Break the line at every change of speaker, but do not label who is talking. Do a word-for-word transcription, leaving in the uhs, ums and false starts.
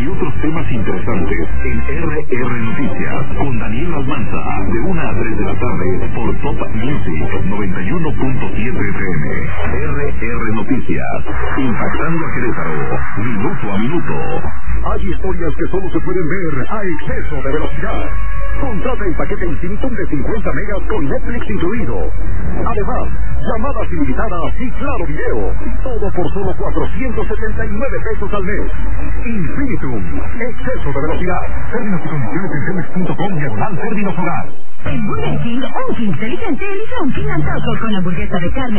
y otros temas interesantes en R R Noticias con Daniel Almanza de una a tres de la tarde por Top Music noventa y uno punto siete F M. R R Noticias, impactando a Querétaro, minuto a minuto. Hay historias que solo se pueden ver a exceso de velocidad. Contrata el paquete Infinitum de cincuenta megas con Netflix incluido. Además, llamadas ilimitadas y claro video. Todo por solo cuatrocientos setenta y nueve pesos al mes. Infinitum, exceso de velocidad. Términos y condiciones en telmex punto com diagonal términos hogar.
En Burger King, un King inteligente elige un King Antojo con hamburguesa de carne